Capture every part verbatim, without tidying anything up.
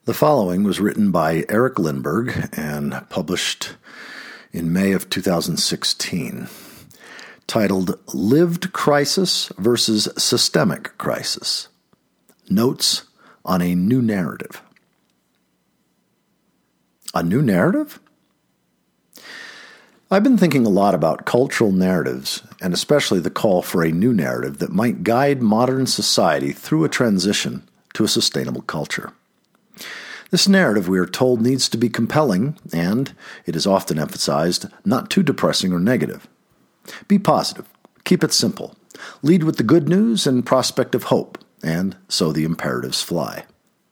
The following was written by Eric Lindberg and published in May of two thousand sixteen, titled Lived Crisis versus Systemic Crisis. Notes on a New Narrative. A new narrative? I've been thinking a lot about cultural narratives, and especially the call for a new narrative that might guide modern society through a transition to a sustainable culture. This narrative, we are told, needs to be compelling, and, it is often emphasized, not too depressing or negative. Be positive. Keep it simple. Lead with the good news and prospect of hope, and so the imperatives fly.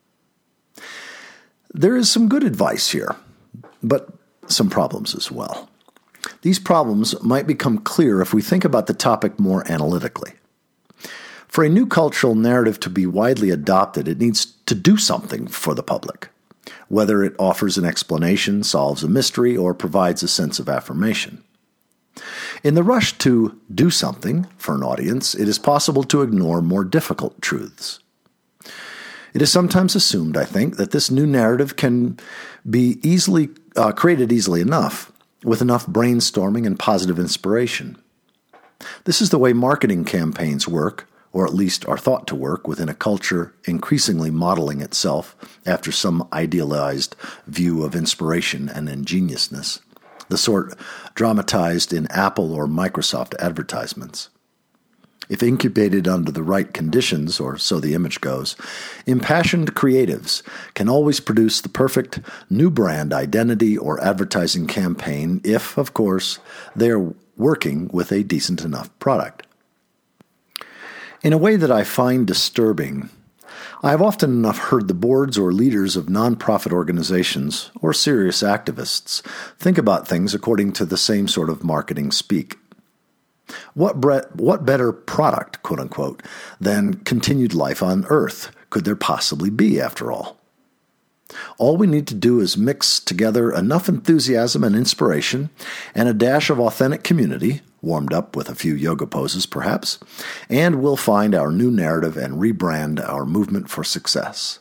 There is some good advice here, but some problems as well. These problems might become clear if we think about the topic more analytically. For a new cultural narrative to be widely adopted, it needs to do something for the public, whether it offers an explanation, solves a mystery, or provides a sense of affirmation. In the rush to do something for an audience, it is possible to ignore more difficult truths. It is sometimes assumed, I think, that this new narrative can be easily uh, created easily enough, with enough brainstorming and positive inspiration. This is the way marketing campaigns work, or at least are thought to work within a culture increasingly modeling itself after some idealized view of inspiration and ingeniousness, the sort dramatized in Apple or Microsoft advertisements. If incubated under the right conditions, or so the image goes, impassioned creatives can always produce the perfect new brand identity or advertising campaign if, of course, they are working with a decent enough product. In a way that I find disturbing, I have often enough heard the boards or leaders of nonprofit organizations or serious activists think about things according to the same sort of marketing speak. What, bre- what better product, quote unquote, than continued life on Earth could there possibly be, after all? All we need to do is mix together enough enthusiasm and inspiration and a dash of authentic community, warmed up with a few yoga poses perhaps, and we'll find our new narrative and rebrand our movement for success.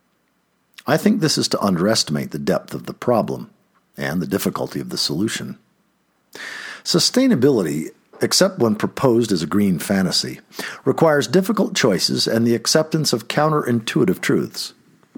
I think this is to underestimate the depth of the problem and the difficulty of the solution. Sustainability, except when proposed as a green fantasy, requires difficult choices and the acceptance of counterintuitive truths.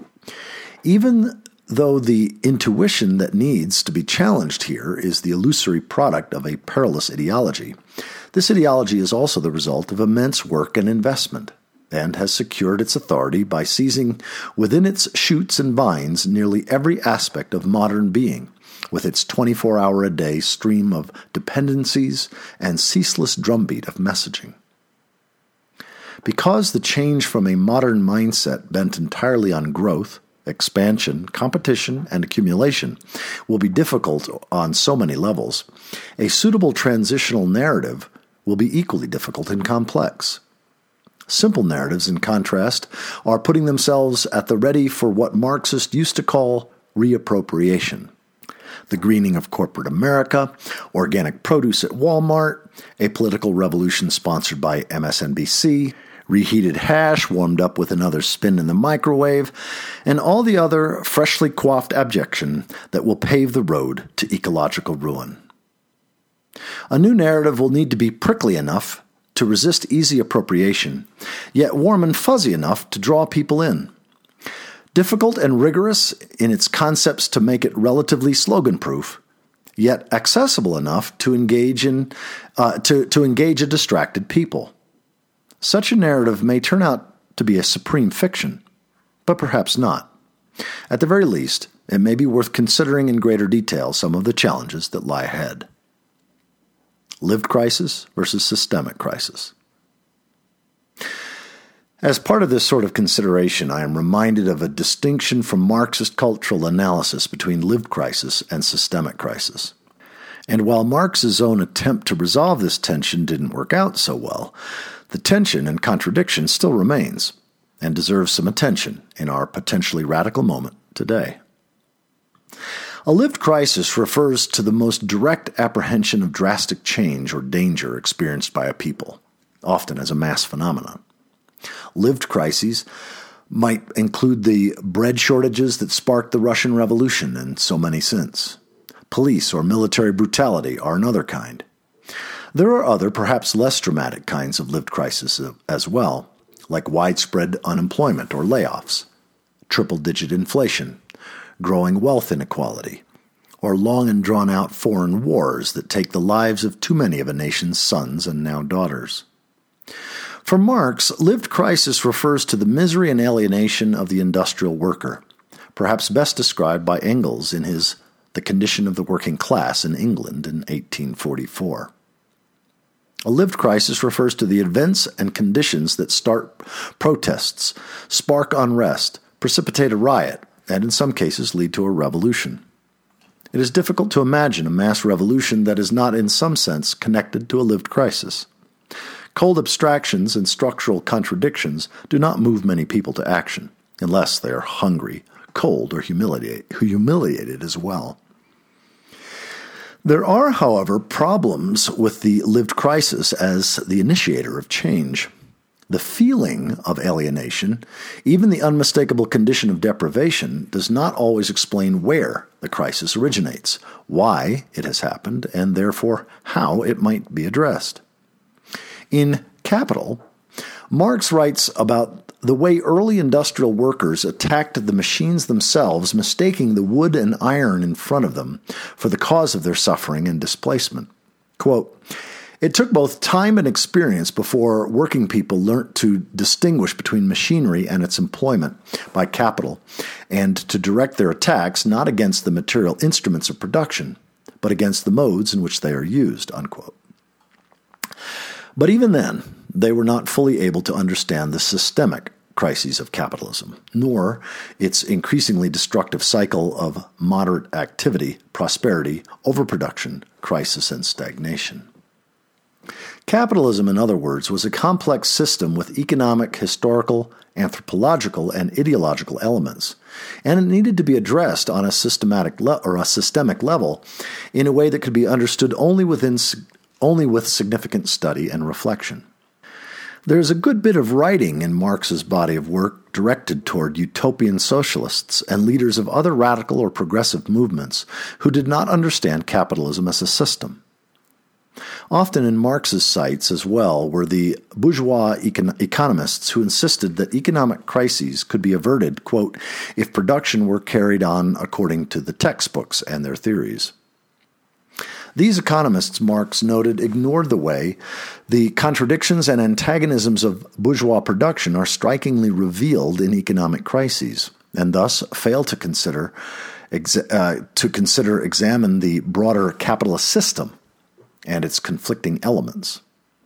Even though the intuition that needs to be challenged here is the illusory product of a perilous ideology, this ideology is also the result of immense work and investment, and has secured its authority by seizing within its shoots and vines nearly every aspect of modern being, with its twenty-four hour a day stream of dependencies and ceaseless drumbeat of messaging. Because the change from a modern mindset bent entirely on growth, expansion, competition, and accumulation will be difficult on so many levels, a suitable transitional narrative will be equally difficult and complex. Simple narratives, in contrast, are putting themselves at the ready for what Marxists used to call reappropriation. The greening of corporate America, organic produce at Walmart, a political revolution sponsored by M S N B C, reheated hash warmed up with another spin in the microwave, and all the other freshly coiffed abjection that will pave the road to ecological ruin. A new narrative will need to be prickly enough to resist easy appropriation, yet warm and fuzzy enough to draw people in. Difficult and rigorous in its concepts to make it relatively slogan-proof, yet accessible enough to engage in uh, to, to engage a distracted people. Such a narrative may turn out to be a supreme fiction, but perhaps not. At the very least, it may be worth considering in greater detail some of the challenges that lie ahead. Lived crisis versus systemic crisis. As part of this sort of consideration, I am reminded of a distinction from Marxist cultural analysis between lived crisis and systemic crisis. And while Marx's own attempt to resolve this tension didn't work out so well, the tension and contradiction still remains and deserves some attention in our potentially radical moment today. A lived crisis refers to the most direct apprehension of drastic change or danger experienced by a people, often as a mass phenomenon. Lived crises might include the bread shortages that sparked the Russian Revolution and so many since. Police or military brutality are another kind. There are other, perhaps less dramatic kinds of lived crisis as well, like widespread unemployment or layoffs, triple-digit inflation, growing wealth inequality, or long and drawn-out foreign wars that take the lives of too many of a nation's sons and now daughters. For Marx, lived crisis refers to the misery and alienation of the industrial worker, perhaps best described by Engels in his The Condition of the Working Class in England in eighteen forty-four. A lived crisis refers to the events and conditions that start protests, spark unrest, precipitate a riot, and in some cases lead to a revolution. It is difficult to imagine a mass revolution that is not in some sense connected to a lived crisis. Cold abstractions and structural contradictions do not move many people to action, unless they are hungry, cold, or humiliate, humiliated as well. There are, however, problems with the lived crisis as the initiator of change. The feeling of alienation, even the unmistakable condition of deprivation, does not always explain where the crisis originates, why it has happened, and therefore how it might be addressed. In Capital, Marx writes about the way early industrial workers attacked the machines themselves, mistaking the wood and iron in front of them for the cause of their suffering and displacement. Quote, "It took both time and experience before working people learnt to distinguish between machinery and its employment by capital, and to direct their attacks not against the material instruments of production, but against the modes in which they are used." Unquote. But even then, they were not fully able to understand the systemic crises of capitalism, nor its increasingly destructive cycle of moderate activity, prosperity, overproduction, crisis, and stagnation. Capitalism, in other words, was a complex system with economic, historical, anthropological, and ideological elements, and it needed to be addressed on a systematic le- or a systemic level in a way that could be understood only within only with significant study and reflection. There is a good bit of writing in Marx's body of work directed toward utopian socialists and leaders of other radical or progressive movements who did not understand capitalism as a system. Often in Marx's sights as well were the bourgeois econ- economists who insisted that economic crises could be averted, quote, if production were carried on according to the textbooks and their theories. These economists, Marx noted, ignored the way the contradictions and antagonisms of bourgeois production are strikingly revealed in economic crises, and thus fail to consider, exa- uh, to consider examine the broader capitalist system and its conflicting elements.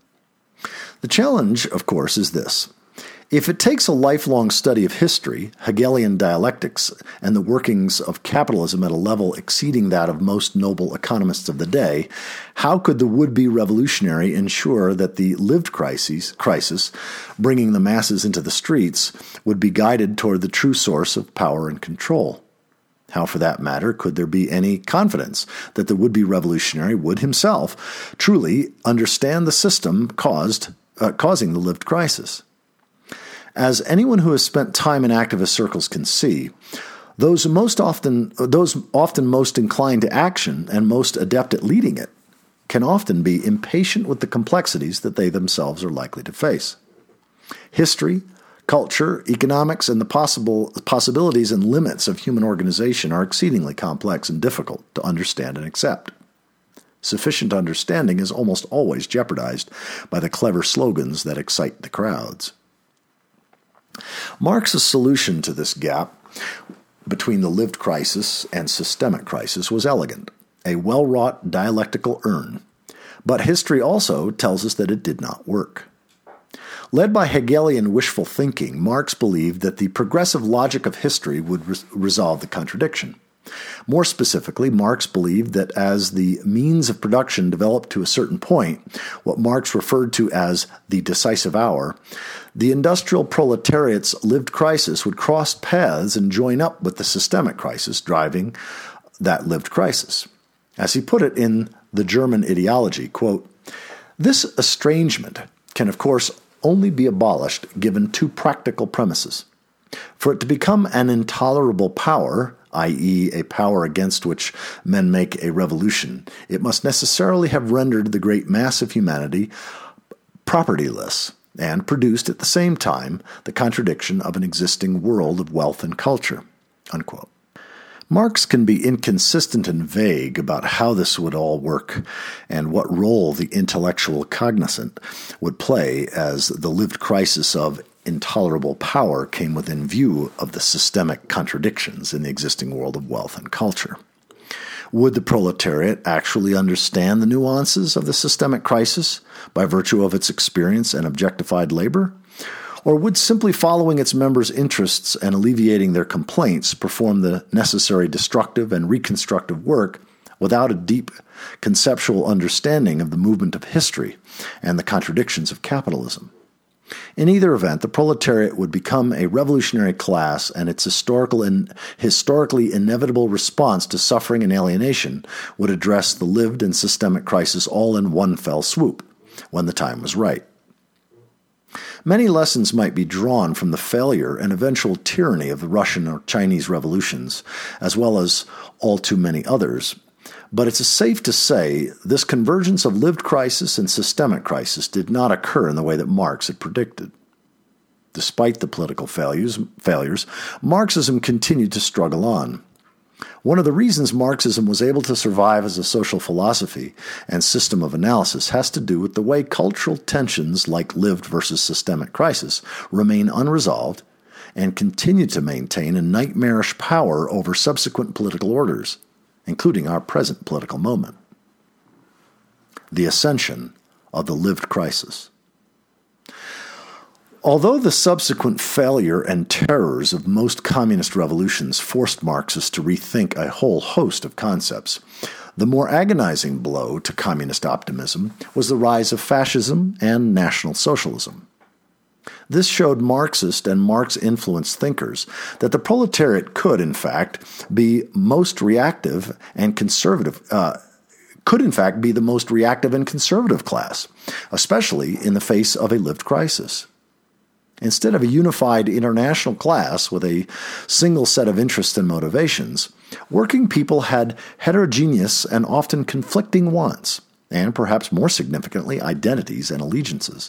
The challenge, of course, is this. If it takes a lifelong study of history, Hegelian dialectics, and the workings of capitalism at a level exceeding that of most noble economists of the day, how could the would-be revolutionary ensure that the lived crisis, crisis, bringing the masses into the streets, would be guided toward the true source of power and control? How, for that matter, could there be any confidence that the would-be revolutionary would himself truly understand the system caused, uh, causing the lived crisis? As anyone who has spent time in activist circles can see, those most often those often most inclined to action and most adept at leading it can often be impatient with the complexities that they themselves are likely to face. History, culture, economics, and the possible possibilities and limits of human organization are exceedingly complex and difficult to understand and accept. Sufficient understanding is almost always jeopardized by the clever slogans that excite the crowds. Marx's solution to this gap between the lived crisis and systemic crisis was elegant, a well-wrought dialectical urn, but history also tells us that it did not work. Led by Hegelian wishful thinking, Marx believed that the progressive logic of history would re- resolve the contradiction. More specifically, Marx believed that as the means of production developed to a certain point, what Marx referred to as the decisive hour, the industrial proletariat's lived crisis would cross paths and join up with the systemic crisis driving that lived crisis. As he put it in the German ideology, quote, "This estrangement can, of course, only be abolished given two practical premises. For it to become an intolerable power, that is, a power against which men make a revolution, it must necessarily have rendered the great mass of humanity propertyless, and produced at the same time the contradiction of an existing world of wealth and culture." Unquote. Marx can be inconsistent and vague about how this would all work and what role the intellectual cognizant would play as the lived crisis of intolerable power came within view of the systemic contradictions in the existing world of wealth and culture. Would the proletariat actually understand the nuances of the systemic crisis by virtue of its experience and objectified labor? Or would simply following its members' interests and alleviating their complaints perform the necessary destructive and reconstructive work without a deep conceptual understanding of the movement of history and the contradictions of capitalism? In either event, the proletariat would become a revolutionary class, and its historical and historically inevitable response to suffering and alienation would address the lived and systemic crisis all in one fell swoop, when the time was right. Many lessons might be drawn from the failure and eventual tyranny of the Russian or Chinese revolutions, as well as all too many others. But it's safe to say this convergence of lived crisis and systemic crisis did not occur in the way that Marx had predicted. Despite the political failures, failures, Marxism continued to struggle on. One of the reasons Marxism was able to survive as a social philosophy and system of analysis has to do with the way cultural tensions like lived versus systemic crisis remain unresolved and continue to maintain a nightmarish power over subsequent political orders, including our present political moment. The ascension of the lived crisis. Although the subsequent failure and terrors of most communist revolutions forced Marxists to rethink a whole host of concepts, the more agonizing blow to communist optimism was the rise of fascism and National Socialism. This showed Marxist and Marx-influenced thinkers that the proletariat could, in fact, be most reactive and conservative, uh, could in fact be the most reactive and conservative class, especially in the face of a lived crisis. Instead of a unified international class with a single set of interests and motivations, working people had heterogeneous and often conflicting wants, and perhaps more significantly, identities and allegiances.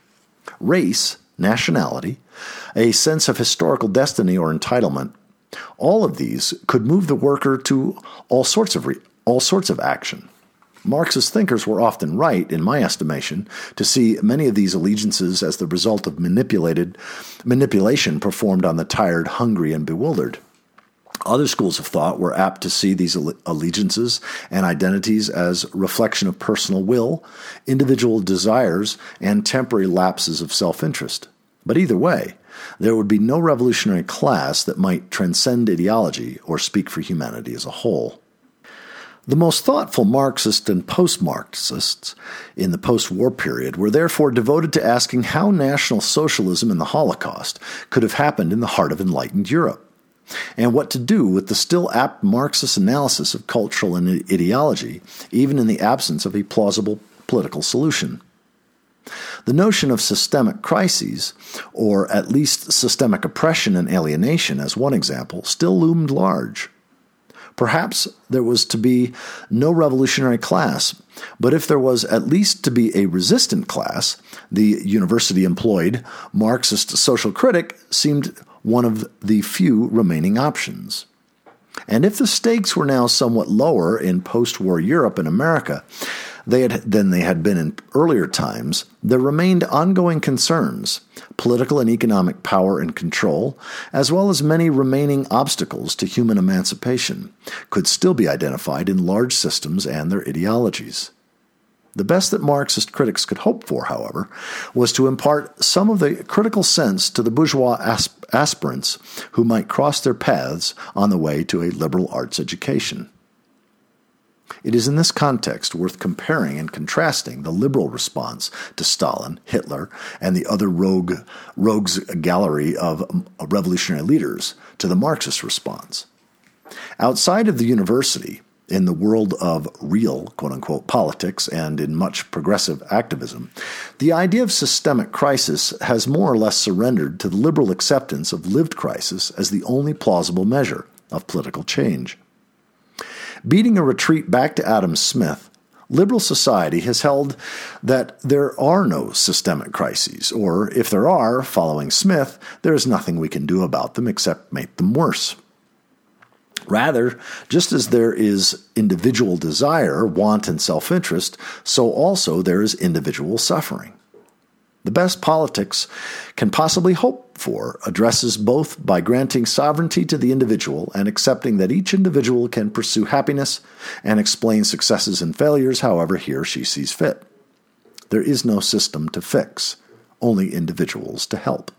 Race, nationality, a sense of historical destiny or entitlement, all of these could move the worker to all sorts of re- all sorts of action. Marxist thinkers were often right, in my estimation, to see many of these allegiances as the result of manipulated manipulation performed on the tired, hungry, and bewildered. Other schools of thought were apt to see these allegiances and identities as reflection of personal will, individual desires, and temporary lapses of self-interest. But either way, there would be no revolutionary class that might transcend ideology or speak for humanity as a whole. The most thoughtful Marxists and post-Marxists in the post-war period were therefore devoted to asking how National Socialism and the Holocaust could have happened in the heart of enlightened Europe, and what to do with the still apt Marxist analysis of cultural and ideology, even in the absence of a plausible political solution. The notion of systemic crises, or at least systemic oppression and alienation as one example, still loomed large. Perhaps there was to be no revolutionary class, but if there was at least to be a resistant class, the university-employed Marxist social critic seemed one of the few remaining options. And if the stakes were now somewhat lower in post-war Europe and America they had, than they had been in earlier times, there remained ongoing concerns, political and economic power and control, as well as many remaining obstacles to human emancipation, could still be identified in large systems and their ideologies. The best that Marxist critics could hope for, however, was to impart some of the critical sense to the bourgeois asp- aspirants who might cross their paths on the way to a liberal arts education. It is in this context worth comparing and contrasting the liberal response to Stalin, Hitler, and the other rogue, rogues gallery of revolutionary leaders to the Marxist response. Outside of the university, In the world of real, quote-unquote, politics and in much progressive activism, the idea of systemic crisis has more or less surrendered to the liberal acceptance of lived crisis as the only plausible measure of political change. Beating a retreat back to Adam Smith, liberal society has held that there are no systemic crises, or if there are, following Smith, there is nothing we can do about them except make them worse. Rather, just as there is individual desire, want, and self-interest, so also there is individual suffering. The best politics can possibly hope for addresses both by granting sovereignty to the individual and accepting that each individual can pursue happiness and explain successes and failures however he or she sees fit. There is no system to fix, only individuals to help.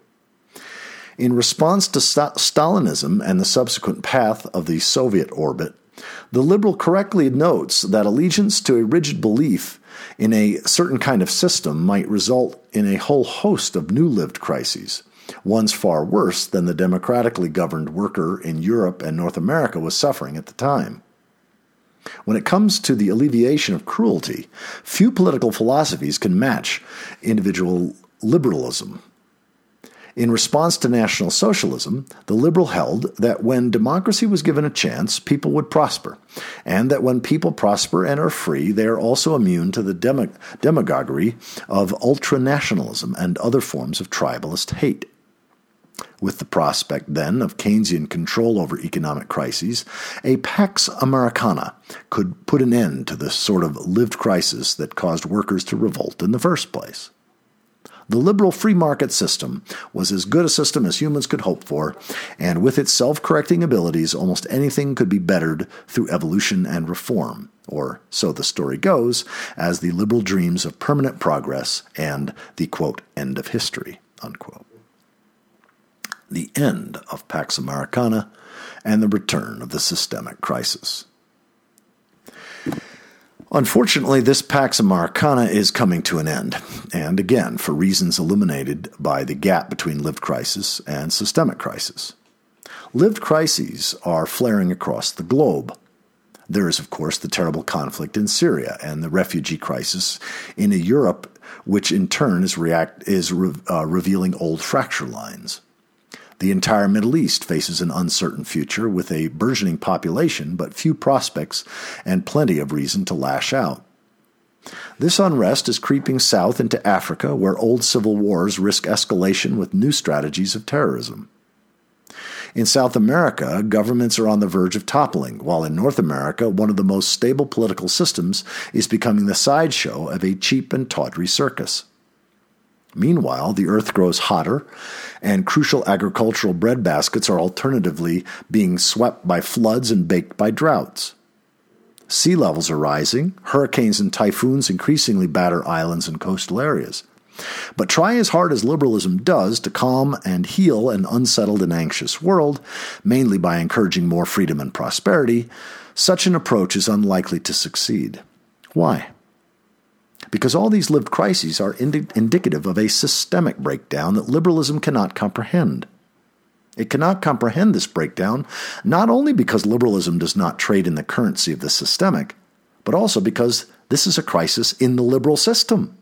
In response to St- Stalinism and the subsequent path of the Soviet orbit, the liberal correctly notes that allegiance to a rigid belief in a certain kind of system might result in a whole host of new lived crises, ones far worse than the democratically governed worker in Europe and North America was suffering at the time. When it comes to the alleviation of cruelty, few political philosophies can match individual liberalism. In response to National Socialism, the liberal held that when democracy was given a chance, people would prosper, and that when people prosper and are free, they are also immune to the demo- demagoguery of ultranationalism and other forms of tribalist hate. With the prospect, then, of Keynesian control over economic crises, a Pax Americana could put an end to the sort of lived crisis that caused workers to revolt in the first place. The liberal free market system was as good a system as humans could hope for, and with its self-correcting abilities, almost anything could be bettered through evolution and reform, or so the story goes, as the liberal dreams of permanent progress and the, quote, end of history, unquote. The end of Pax Americana and the return of the systemic crisis. Unfortunately, this Pax Americana is coming to an end, and again, for reasons illuminated by the gap between lived crisis and systemic crisis. Lived crises are flaring across the globe. There is, of course, the terrible conflict in Syria and the refugee crisis in a Europe, which in turn is, react, is re, uh, revealing old fracture lines. The entire Middle East faces an uncertain future with a burgeoning population but few prospects and plenty of reason to lash out. This unrest is creeping south into Africa, where old civil wars risk escalation with new strategies of terrorism. In South America, governments are on the verge of toppling, while in North America, one of the most stable political systems is becoming the sideshow of a cheap and tawdry circus. Meanwhile, the earth grows hotter, and crucial agricultural breadbaskets are alternatively being swept by floods and baked by droughts. Sea levels are rising, hurricanes and typhoons increasingly batter islands and coastal areas. But try as hard as liberalism does to calm and heal an unsettled and anxious world, mainly by encouraging more freedom and prosperity, such an approach is unlikely to succeed. Why? Because all these lived crises are indi- indicative of a systemic breakdown that liberalism cannot comprehend. It cannot comprehend this breakdown not only because liberalism does not trade in the currency of the systemic, but also because this is a crisis in the liberal system.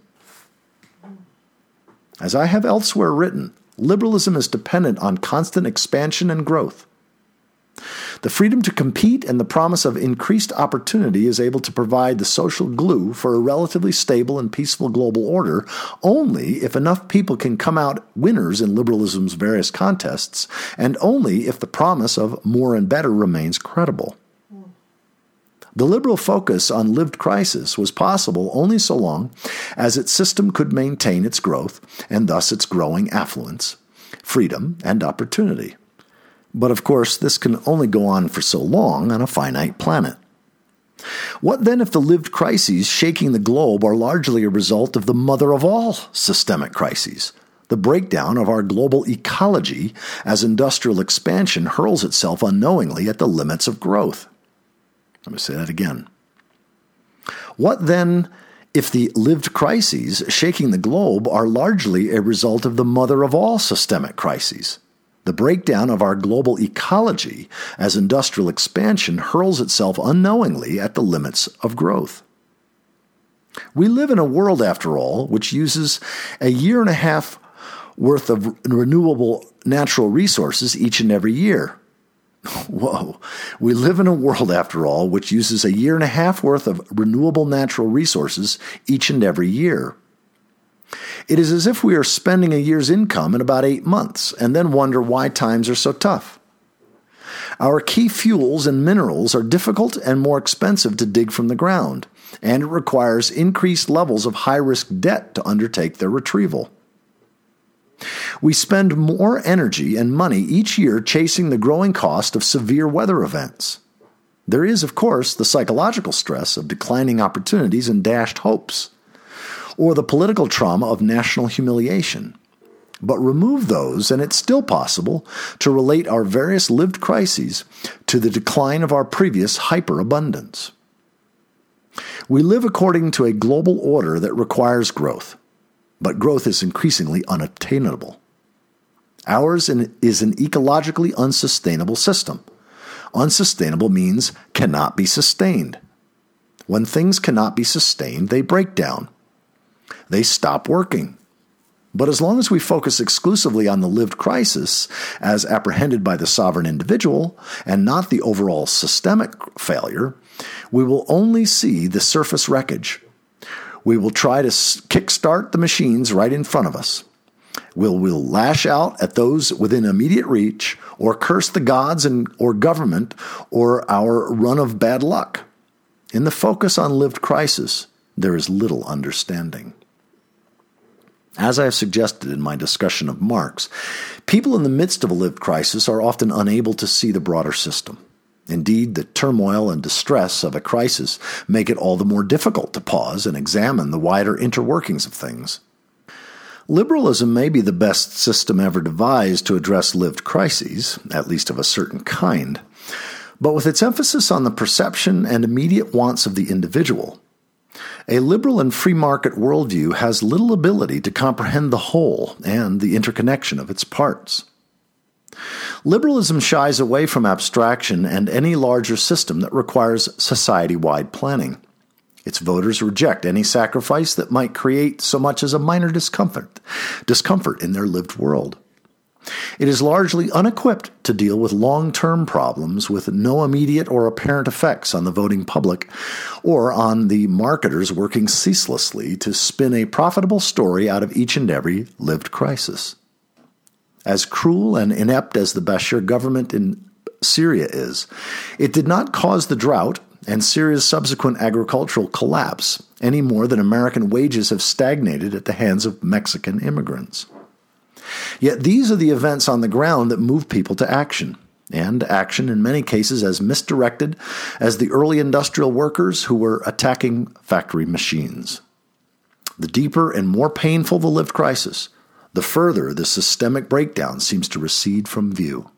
As I have elsewhere written, liberalism is dependent on constant expansion and growth. The freedom to compete and the promise of increased opportunity is able to provide the social glue for a relatively stable and peaceful global order only if enough people can come out winners in liberalism's various contests, and only if the promise of more and better remains credible. The liberal focus on lived crisis was possible only so long as its system could maintain its growth and thus its growing affluence, freedom, and opportunity. But of course, this can only go on for so long on a finite planet. What then if the lived crises shaking the globe are largely a result of the mother of all systemic crises, the breakdown of our global ecology as industrial expansion hurls itself unknowingly at the limits of growth? Let me say that again. What then if the lived crises shaking the globe are largely a result of the mother of all systemic crises, The breakdown of our global ecology as industrial expansion hurls itself unknowingly at the limits of growth. We live in a world, after all, which uses a year and a half worth of renewable natural resources each and every year. Whoa. We live in a world, after all, which uses a year and a half worth of renewable natural resources each and every year. It is as if we are spending a year's income in about eight months and then wonder why times are so tough. Our key fuels and minerals are difficult and more expensive to dig from the ground, and it requires increased levels of high-risk debt to undertake their retrieval. We spend more energy and money each year chasing the growing cost of severe weather events. There is, of course, the psychological stress of declining opportunities and dashed hopes, or the political trauma of national humiliation. But remove those, and it's still possible to relate our various lived crises to the decline of our previous hyperabundance. We live according to a global order that requires growth, but growth is increasingly unobtainable. Ours is an ecologically unsustainable system. Unsustainable means cannot be sustained. When things cannot be sustained, they break down. They stop working. But as long as we focus exclusively on the lived crisis as apprehended by the sovereign individual and not the overall systemic failure, we will only see the surface wreckage. We will try to kickstart the machines right in front of us. We'll, we'll lash out at those within immediate reach or curse the gods and or government or our run of bad luck. In the focus on lived crisis, there is little understanding. As I have suggested in my discussion of Marx, people in the midst of a lived crisis are often unable to see the broader system. Indeed, the turmoil and distress of a crisis make it all the more difficult to pause and examine the wider interworkings of things. Liberalism may be the best system ever devised to address lived crises, at least of a certain kind, but with its emphasis on the perception and immediate wants of the individual, a liberal and free market worldview has little ability to comprehend the whole and the interconnection of its parts. Liberalism shies away from abstraction and any larger system that requires society-wide planning. Its voters reject any sacrifice that might create so much as a minor discomfort, discomfort in their lived world. It is largely unequipped to deal with long-term problems with no immediate or apparent effects on the voting public or on the marketers working ceaselessly to spin a profitable story out of each and every lived crisis. As cruel and inept as the Bashir government in Syria is, it did not cause the drought and Syria's subsequent agricultural collapse any more than American wages have stagnated at the hands of Mexican immigrants. Yet these are the events on the ground that move people to action, and action in many cases as misdirected as the early industrial workers who were attacking factory machines. The deeper and more painful the lived crisis, the further the systemic breakdown seems to recede from view.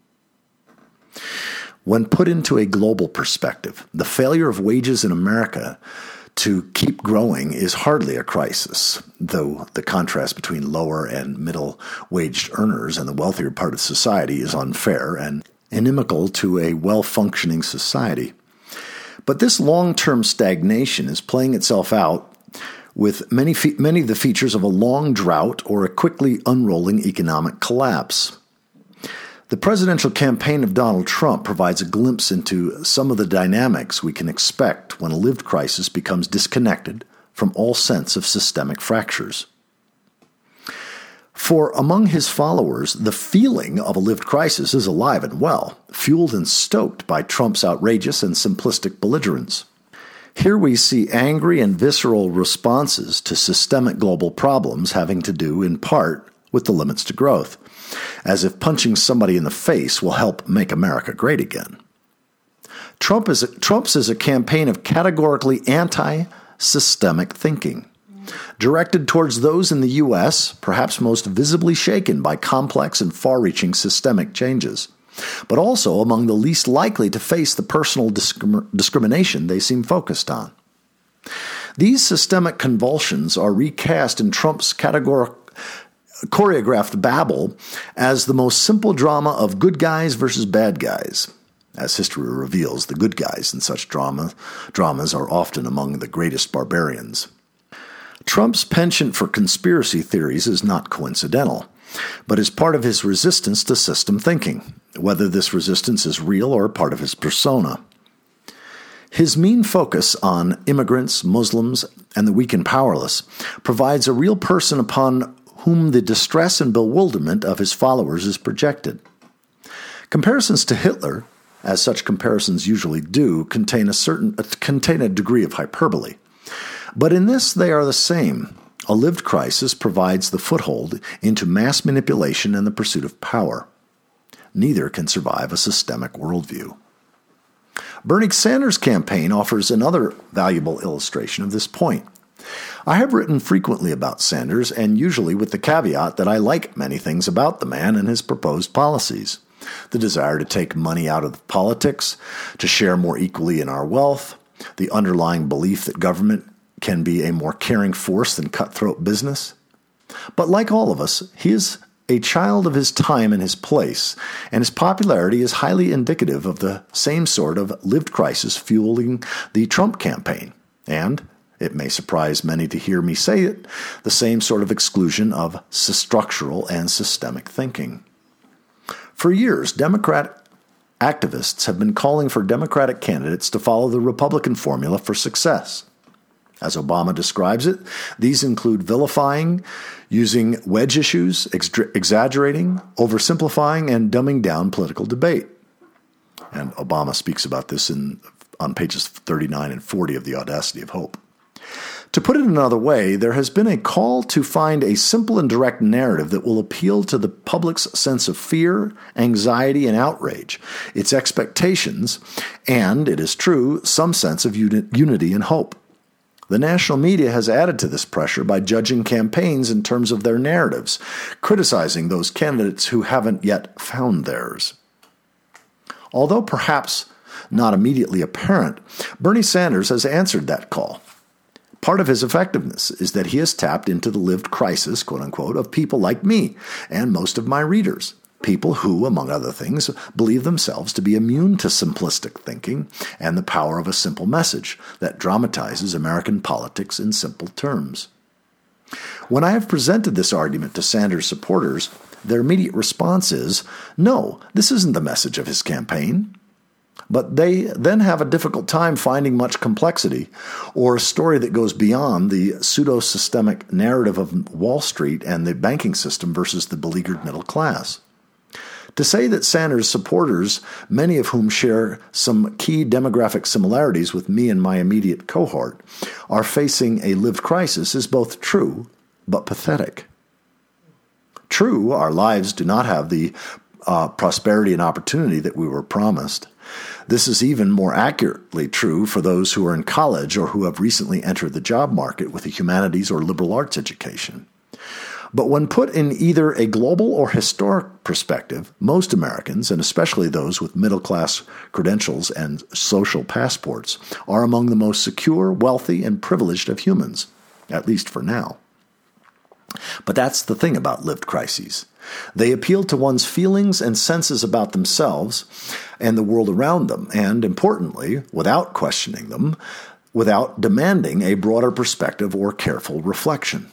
When put into a global perspective, the failure of wages in America to keep growing is hardly a crisis, though the contrast between lower and middle-waged earners and the wealthier part of society is unfair and inimical to a well-functioning society. But this long-term stagnation is playing itself out with many, fe- many of the features of a long drought or a quickly unrolling economic collapse. The presidential campaign of Donald Trump provides a glimpse into some of the dynamics we can expect when a lived crisis becomes disconnected from all sense of systemic fractures. For among his followers, the feeling of a lived crisis is alive and well, fueled and stoked by Trump's outrageous and simplistic belligerence. Here we see angry and visceral responses to systemic global problems having to do, in part, with the limits to growth, as if punching somebody in the face will help make America great again. Trump is a, Trump's is a campaign of categorically anti-systemic thinking, directed towards those in the U S perhaps most visibly shaken by complex and far-reaching systemic changes, but also among the least likely to face the personal discrim- discrimination they seem focused on. These systemic convulsions are recast in Trump's categorical choreographed babble as the most simple drama of good guys versus bad guys. As history reveals, the good guys in such drama, dramas are often among the greatest barbarians. Trump's penchant for conspiracy theories is not coincidental, but is part of his resistance to system thinking, whether this resistance is real or part of his persona. His mean focus on immigrants, Muslims, and the weak and powerless provides a real person upon whom the distress and bewilderment of his followers is projected. Comparisons to Hitler, as such comparisons usually do, contain a certain contain a degree of hyperbole. But in this they are the same. A lived crisis provides the foothold into mass manipulation and the pursuit of power. Neither can survive a systemic worldview. Bernie Sanders' campaign offers another valuable illustration of this point. I have written frequently about Sanders, and usually with the caveat that I like many things about the man and his proposed policies. The desire to take money out of politics, to share more equally in our wealth, the underlying belief that government can be a more caring force than cutthroat business. But like all of us, he is a child of his time and his place, and his popularity is highly indicative of the same sort of lived crisis fueling the Trump campaign, and, it may surprise many to hear me say it, the same sort of exclusion of structural and systemic thinking. For years, Democrat activists have been calling for Democratic candidates to follow the Republican formula for success. As Obama describes it, these include vilifying, using wedge issues, ex- exaggerating, oversimplifying, and dumbing down political debate. And Obama speaks about this in on pages thirty-nine and forty of The Audacity of Hope. To put it another way, there has been a call to find a simple and direct narrative that will appeal to the public's sense of fear, anxiety, and outrage, its expectations, and, it is true, some sense of uni- unity and hope. The national media has added to this pressure by judging campaigns in terms of their narratives, criticizing those candidates who haven't yet found theirs. Although perhaps not immediately apparent, Bernie Sanders has answered that call. Part of his effectiveness is that he has tapped into the lived crisis, quote unquote, of people like me and most of my readers. People who, among other things, believe themselves to be immune to simplistic thinking and the power of a simple message that dramatizes American politics in simple terms. When I have presented this argument to Sanders supporters, their immediate response is, no, this isn't the message of his campaign. But they then have a difficult time finding much complexity or a story that goes beyond the pseudo-systemic narrative of Wall Street and the banking system versus the beleaguered middle class. To say that Sanders supporters, many of whom share some key demographic similarities with me and my immediate cohort, are facing a lived crisis is both true but pathetic. True, our lives do not have the uh, prosperity and opportunity that we were promised. This is even more accurately true for those who are in college or who have recently entered the job market with a humanities or liberal arts education. But when put in either a global or historic perspective, most Americans, and especially those with middle-class credentials and social passports, are among the most secure, wealthy, and privileged of humans, at least for now. But that's the thing about lived crises. They appeal to one's feelings and senses about themselves and the world around them, and, importantly, without questioning them, without demanding a broader perspective or careful reflection.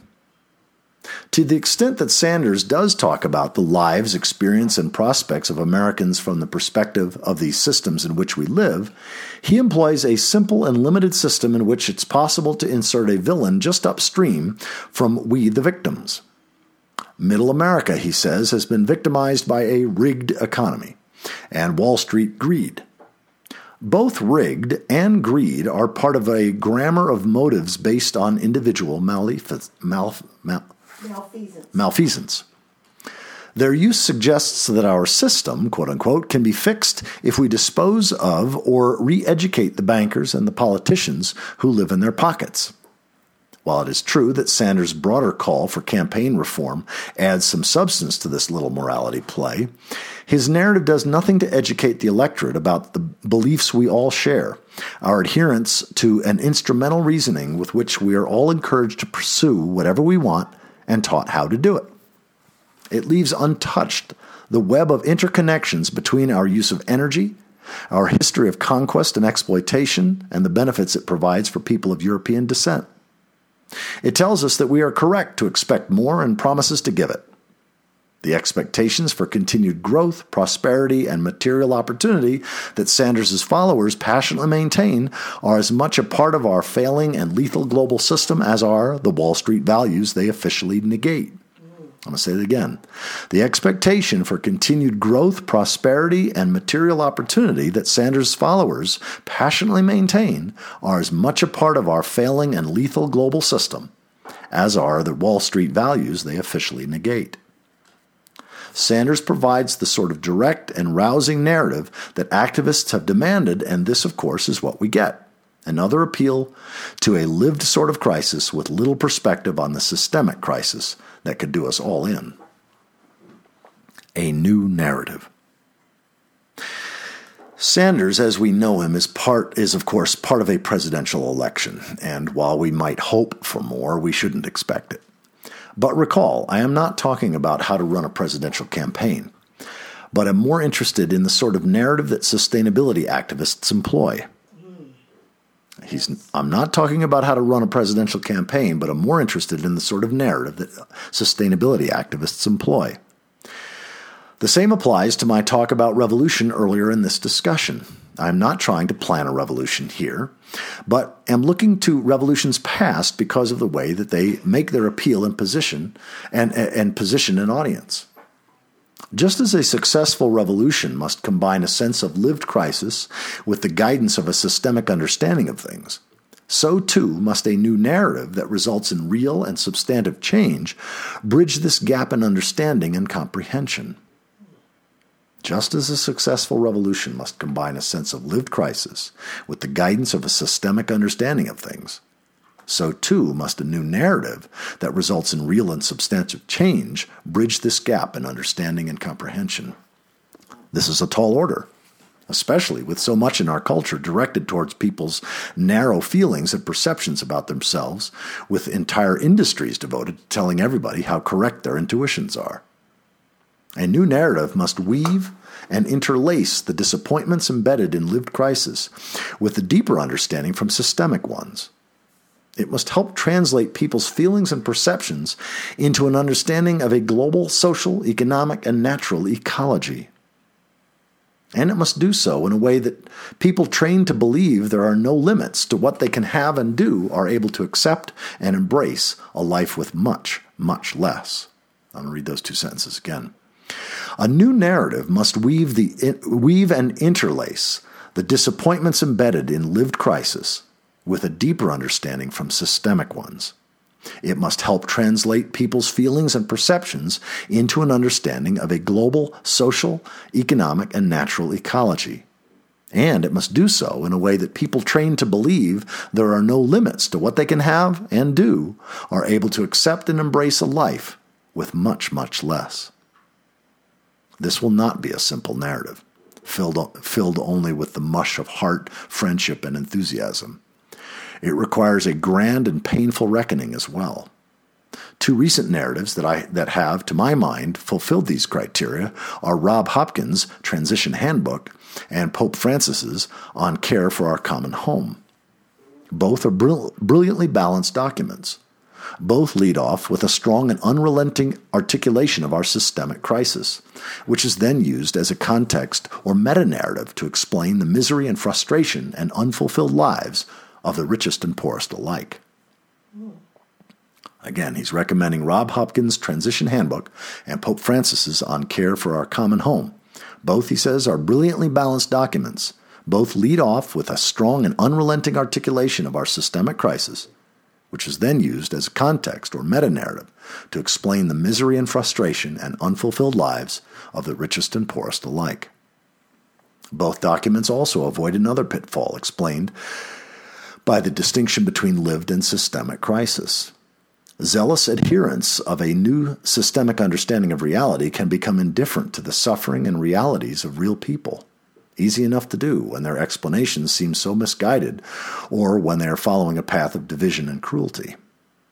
To the extent that Sanders does talk about the lives, experience, and prospects of Americans from the perspective of the systems in which we live, he employs a simple and limited system in which it's possible to insert a villain just upstream from we the victims. Middle America, he says, has been victimized by a rigged economy and Wall Street greed. Both rigged and greed are part of a grammar of motives based on individual malef- malf- mal- malfeasance. malfeasance. Their use suggests that our system, quote unquote, can be fixed if we dispose of or re-educate the bankers and the politicians who live in their pockets. While it is true that Sanders' broader call for campaign reform adds some substance to this little morality play, his narrative does nothing to educate the electorate about the beliefs we all share, our adherence to an instrumental reasoning with which we are all encouraged to pursue whatever we want and taught how to do it. It leaves untouched the web of interconnections between our use of energy, our history of conquest and exploitation, and the benefits it provides for people of European descent. It tells us that we are correct to expect more and promises to give it. The expectations for continued growth, prosperity, and material opportunity that Sanders' followers passionately maintain are as much a part of our failing and lethal global system as are the Wall Street values they officially negate. I'm going to say it again. The expectation for continued growth, prosperity, and material opportunity that Sanders' followers passionately maintain are as much a part of our failing and lethal global system as are the Wall Street values they officially negate. Sanders provides the sort of direct and rousing narrative that activists have demanded, and this, of course, is what we get. Another appeal to a lived sort of crisis with little perspective on the systemic crisis that could do us all in. A new narrative. Sanders, as we know him, is part is of course part of a presidential election, and while we might hope for more, we shouldn't expect it. But recall, I am not talking about how to run a presidential campaign, but I'm more interested in the sort of narrative that sustainability activists employ. He's, I'm not talking about how to run a presidential campaign, but I'm more interested in the sort of narrative that sustainability activists employ. The same applies to my talk about revolution earlier in this discussion. I'm not trying to plan a revolution here, but am looking to revolutions past because of the way that they make their appeal and position and, and position an audience. Just as a successful revolution must combine a sense of lived crisis with the guidance of a systemic understanding of things, so too must a new narrative that results in real and substantive change bridge this gap in understanding and comprehension. Just as a successful revolution must combine a sense of lived crisis with the guidance of a systemic understanding of things, so too must a new narrative that results in real and substantive change bridge this gap in understanding and comprehension. This is a tall order, especially with so much in our culture directed towards people's narrow feelings and perceptions about themselves, with entire industries devoted to telling everybody how correct their intuitions are. A new narrative must weave and interlace the disappointments embedded in lived crisis with the deeper understanding from systemic ones. It must help translate people's feelings and perceptions into an understanding of a global social, economic, and natural ecology. And it must do so in a way that people trained to believe there are no limits to what they can have and do are able to accept and embrace a life with much, much less. I'm going to read those two sentences again. A new narrative must weave, the, weave and interlace the disappointments embedded in lived crisis with a deeper understanding from systemic ones. It must help translate people's feelings and perceptions into an understanding of a global, social, economic, and natural ecology. And it must do so in a way that people trained to believe there are no limits to what they can have and do are able to accept and embrace a life with much, much less. This will not be a simple narrative, filled, filled only with the mush of heart, friendship, and enthusiasm. It requires a grand and painful reckoning as well. Two recent narratives that I that have, to my mind, fulfilled these criteria are Rob Hopkins' Transition Handbook and Pope Francis's On Care for Our Common Home. Both are brill- brilliantly balanced documents. Both lead off with a strong and unrelenting articulation of our systemic crisis, which is then used as a context or meta-narrative to explain the misery and frustration and unfulfilled lives of the richest and poorest alike. Again, he's recommending Rob Hopkins' Transition Handbook and Pope Francis's On Care for Our Common Home. Both, he says, are brilliantly balanced documents. Both lead off with a strong and unrelenting articulation of our systemic crisis, which is then used as a context or meta-narrative to explain the misery and frustration and unfulfilled lives of the richest and poorest alike. Both documents also avoid another pitfall explained by the distinction between lived and systemic crisis. Zealous adherents of a new systemic understanding of reality can become indifferent to the suffering and realities of real people. Easy enough to do when their explanations seem so misguided or when they are following a path of division and cruelty.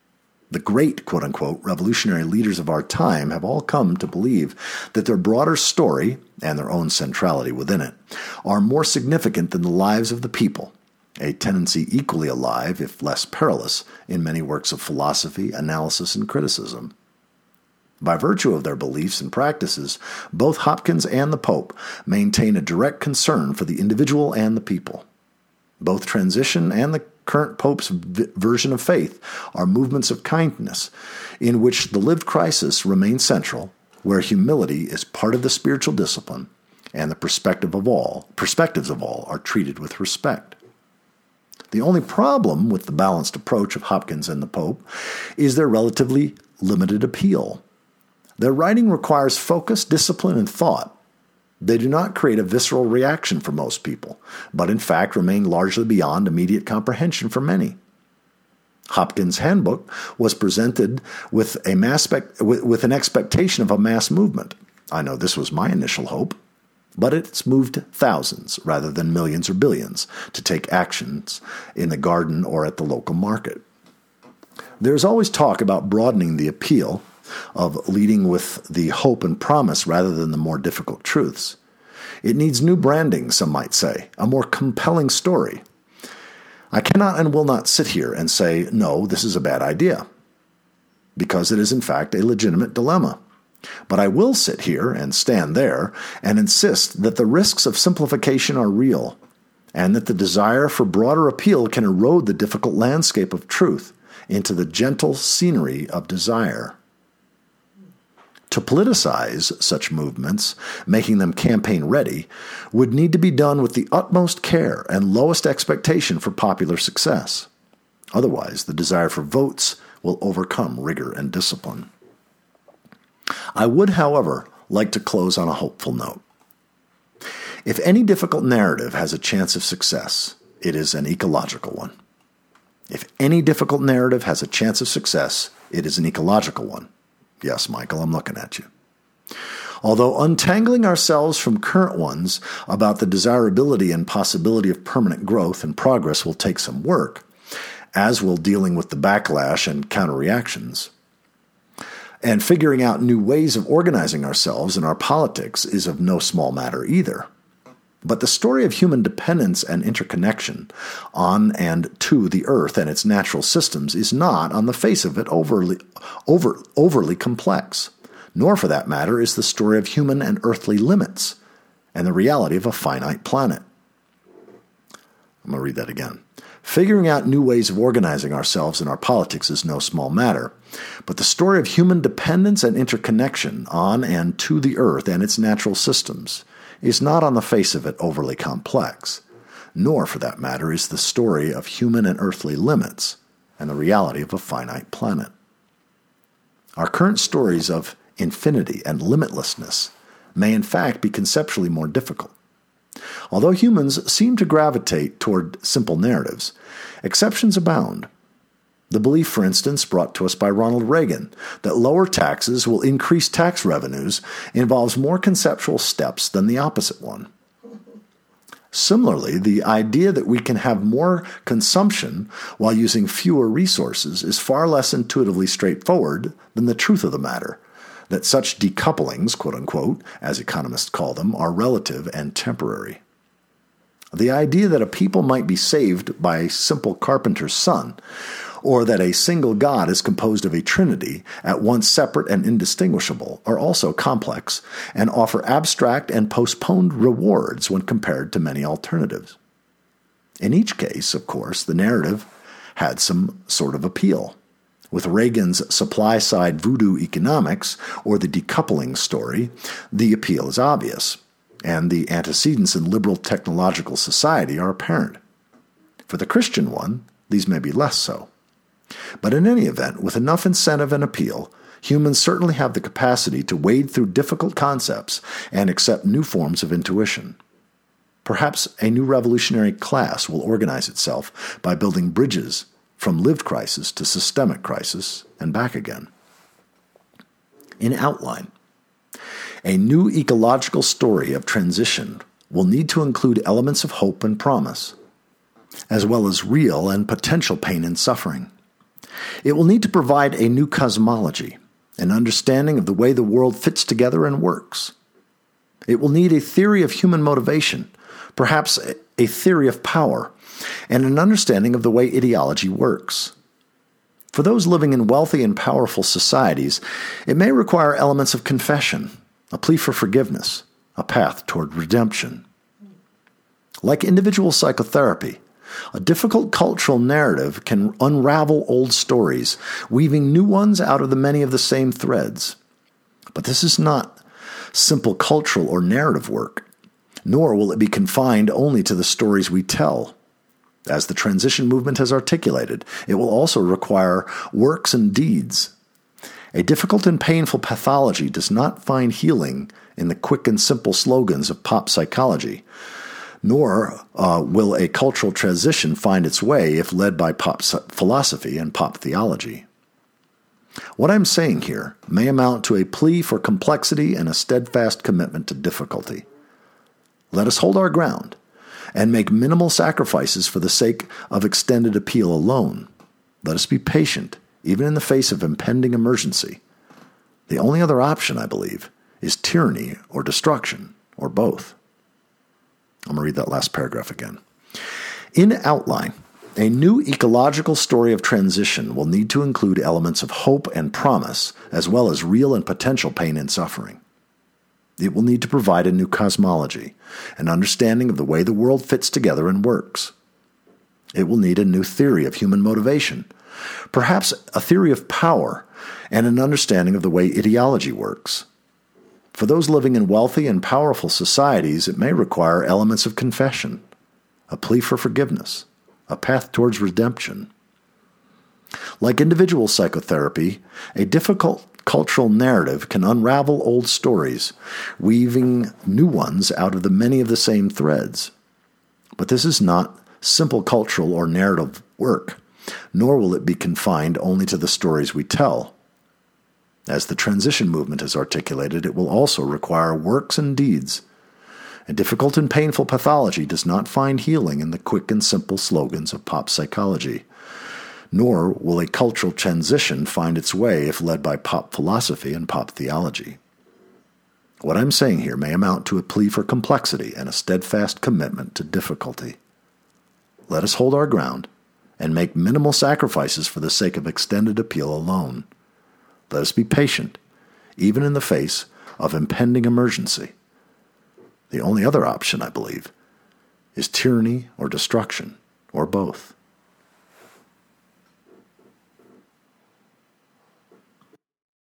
The great, quote-unquote, revolutionary leaders of our time have all come to believe that their broader story, and their own centrality within it, are more significant than the lives of the people, a tendency equally alive, if less perilous, in many works of philosophy, analysis, and criticism. By virtue of their beliefs and practices, both Hopkins and the Pope maintain a direct concern for the individual and the people. Both transition and the current Pope's v- version of faith are movements of kindness, in which the lived crisis remains central, where humility is part of the spiritual discipline, and the perspective of all, perspectives of all are treated with respect. The only problem with the balanced approach of Hopkins and the Pope is their relatively limited appeal. Their writing requires focus, discipline, and thought. They do not create a visceral reaction for most people, but in fact remain largely beyond immediate comprehension for many. Hopkins' handbook was presented with a mass with an expectation of a mass movement. I know this was my initial hope, but it's moved thousands rather than millions or billions to take actions in the garden or at the local market. There's always talk about broadening the appeal, of leading with the hope and promise rather than the more difficult truths. It needs new branding, some might say, a more compelling story. I cannot and will not sit here and say, no, this is a bad idea, because it is in fact a legitimate dilemma. But I will sit here and stand there and insist that the risks of simplification are real, and that the desire for broader appeal can erode the difficult landscape of truth into the gentle scenery of desire. To politicize such movements, making them campaign-ready, would need to be done with the utmost care and lowest expectation for popular success. Otherwise, the desire for votes will overcome rigor and discipline. I would, however, like to close on a hopeful note. If any difficult narrative has a chance of success, it is an ecological one. If any difficult narrative has a chance of success, it is an ecological one. Yes, Michael, I'm looking at you. Although untangling ourselves from current ones about the desirability and possibility of permanent growth and progress will take some work, as will dealing with the backlash and counterreactions, and figuring out new ways of organizing ourselves and our politics is of no small matter either. But the story of human dependence and interconnection on and to the earth and its natural systems is not, on the face of it, overly, over, overly complex, nor for that matter is the story of human and earthly limits and the reality of a finite planet. I'm going to read that again. Figuring out new ways of organizing ourselves and our politics is no small matter, but the story of human dependence and interconnection on and to the earth and its natural systems is not, on the face of it, overly complex, nor, for that matter, is the story of human and earthly limits and the reality of a finite planet. Our current stories of infinity and limitlessness may in fact be conceptually more difficult. Although humans seem to gravitate toward simple narratives, exceptions abound. The belief, for instance, brought to us by Ronald Reagan, that lower taxes will increase tax revenues involves more conceptual steps than the opposite one. Similarly, the idea that we can have more consumption while using fewer resources is far less intuitively straightforward than the truth of the matter, that such decouplings, quote-unquote, as economists call them, are relative and temporary. The idea that a people might be saved by a simple carpenter's son, or that a single God is composed of a trinity, at once separate and indistinguishable, are also complex and offer abstract and postponed rewards when compared to many alternatives. In each case, of course, the narrative had some sort of appeal. With Reagan's supply-side voodoo economics, or the decoupling story, the appeal is obvious, and the antecedents in liberal technological society are apparent. For the Christian one, these may be less so. But in any event, with enough incentive and appeal, humans certainly have the capacity to wade through difficult concepts and accept new forms of intuition. Perhaps a new revolutionary class will organize itself by building bridges from lived crisis to systemic crisis and back again. In outline, a new ecological story of transition will need to include elements of hope and promise, as well as real and potential pain and suffering. It will need to provide a new cosmology, an understanding of the way the world fits together and works. It will need a theory of human motivation, perhaps a theory of power, and an understanding of the way ideology works. For those living in wealthy and powerful societies, it may require elements of confession, a plea for forgiveness, a path toward redemption. Like individual psychotherapy, a difficult cultural narrative can unravel old stories, weaving new ones out of the many of the same threads. But this is not simple cultural or narrative work, nor will it be confined only to the stories we tell. As the transition movement has articulated, it will also require works and deeds. A difficult and painful pathology does not find healing in the quick and simple slogans of pop psychology, nor uh, will a cultural transition find its way if led by pop philosophy and pop theology. What I'm saying here may amount to a plea for complexity and a steadfast commitment to difficulty. Let us hold our ground and make minimal sacrifices for the sake of extended appeal alone. Let us be patient, even in the face of impending emergency. The only other option, I believe, is tyranny or destruction, or both. I'm going to read that last paragraph again. In outline, a new ecological story of transition will need to include elements of hope and promise, as well as real and potential pain and suffering. It will need to provide a new cosmology, an understanding of the way the world fits together and works. It will need a new theory of human motivation, perhaps a theory of power, and an understanding of the way ideology works. For those living in wealthy and powerful societies, it may require elements of confession, a plea for forgiveness, a path towards redemption. Like individual psychotherapy, a difficult cultural narrative can unravel old stories, weaving new ones out of the many of the same threads. But this is not simple cultural or narrative work, nor will it be confined only to the stories we tell. As the transition movement has articulated, it will also require works and deeds. A difficult and painful pathology does not find healing in the quick and simple slogans of pop psychology, nor will a cultural transition find its way if led by pop philosophy and pop theology. What I'm saying here may amount to a plea for complexity and a steadfast commitment to difficulty. Let us hold our ground and make minimal sacrifices for the sake of extended appeal alone. Let us be patient, even in the face of impending emergency. The only other option, I believe, is tyranny or destruction, or both.